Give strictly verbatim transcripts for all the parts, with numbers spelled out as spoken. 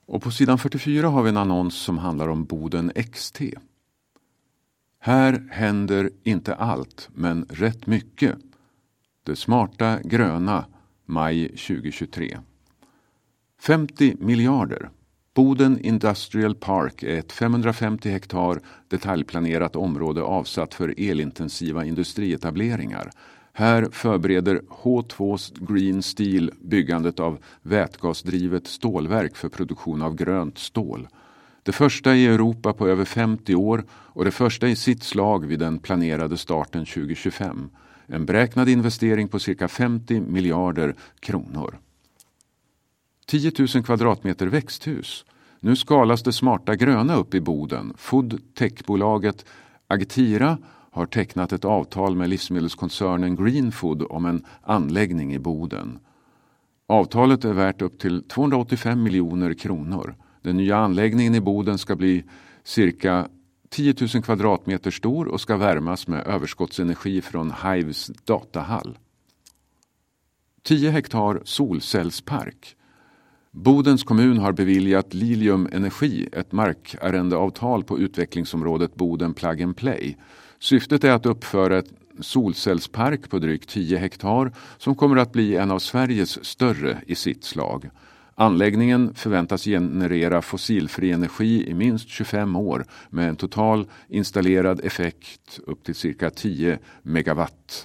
Och på sidan fyrtiofyra har vi en annons som handlar om Boden X T. Här händer inte allt, men rätt mycket. Det smarta gröna, maj tjugohundratjugotre. femtio miljarder. Boden Industrial Park är ett femhundrafemtio hektar detaljplanerat område avsatt för elintensiva industrietableringar. Här förbereder H två Green Steel byggandet av vätgasdrivet stålverk för produktion av grönt stål. Det första i Europa på över femtio år och det första i sitt slag vid den planerade starten tjugohundratjugofem. En beräknad investering på cirka femtio miljarder kronor. tio tusen kvadratmeter växthus. Nu skalas det smarta gröna upp i Boden. Food-techbolaget Agtira har tecknat ett avtal med livsmedelskoncernen Greenfood om en anläggning i Boden. Avtalet är värt upp till tvåhundraåttiofem miljoner kronor. Den nya anläggningen i Boden ska bli cirka tio tusen kvadratmeter stor och ska värmas med överskottsenergi från Hives datahall. tio hektar solcellspark. Bodens kommun har beviljat Lilium Energi ett markarrendeavtal på utvecklingsområdet Boden Plug and Play. Syftet är att uppföra ett solcellspark på drygt tio hektar som kommer att bli en av Sveriges större i sitt slag. Anläggningen förväntas generera fossilfri energi i minst tjugofem år med en total installerad effekt upp till cirka tio megawatt.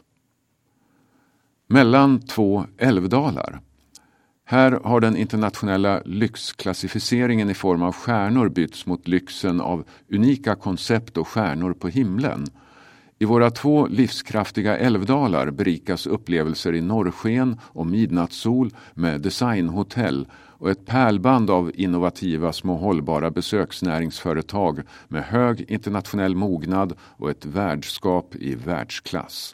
Mellan två älvdalar. Här har den internationella lyxklassificeringen i form av stjärnor bytts mot lyxen av unika koncept och stjärnor på himlen. I våra två livskraftiga älvdalar berikas upplevelser i norrsken och midnattssol med designhotell och ett pärlband av innovativa små hållbara besöksnäringsföretag med hög internationell mognad och ett värdskap i världsklass.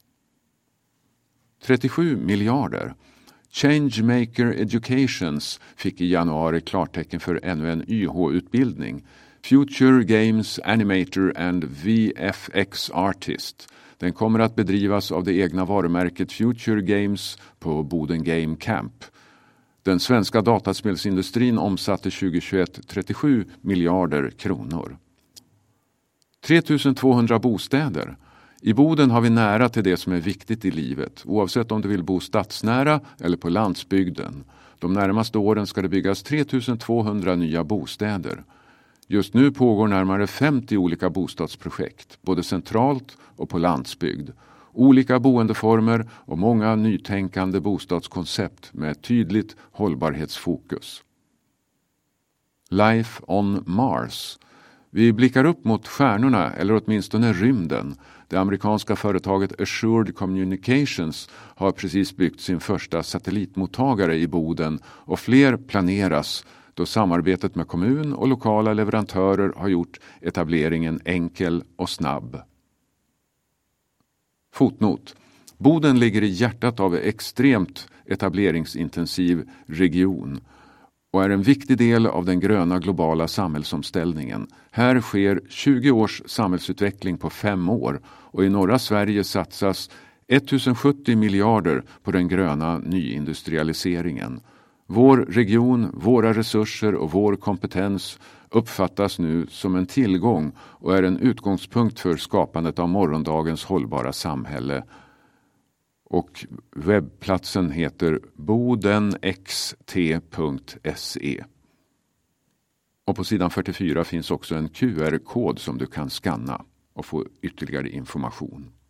trettiosju miljarder. Changemaker Educations fick i januari klartecken för ännu en Y H-utbildning. Future Games Animator and V F X Artist. Den kommer att bedrivas av det egna varumärket Future Games på Boden Game Camp. Den svenska dataspelsindustrin omsatte tjugohundratjugoett trettiosju miljarder kronor. tre tusen tvåhundra bostäder. I Boden har vi nära till det som är viktigt i livet, oavsett om du vill bo stadsnära eller på landsbygden. De närmaste åren ska det byggas tre tusen tvåhundra nya bostäder. Just nu pågår närmare femtio olika bostadsprojekt, både centralt och på landsbygd. Olika boendeformer och många nytänkande bostadskoncept med tydligt hållbarhetsfokus. Life on Mars. Vi blickar upp mot stjärnorna eller åtminstone rymden. Det amerikanska företaget Assured Communications har precis byggt sin första satellitmottagare i Boden och fler planeras då samarbetet med kommun och lokala leverantörer har gjort etableringen enkel och snabb. Fotnot. Boden ligger i hjärtat av en extremt etableringsintensiv region och är en viktig del av den gröna globala samhällsomställningen. Här sker tjugo års samhällsutveckling på fem år och i norra Sverige satsas ettusen miljarder på den gröna nyindustrialiseringen. Vår region, våra resurser och vår kompetens uppfattas nu som en tillgång och är en utgångspunkt för skapandet av morgondagens hållbara samhälle. Och webbplatsen heter bodenxt punkt se. Och på sidan fyrtiofyra finns också en Q R-kod som du kan skanna och få ytterligare information.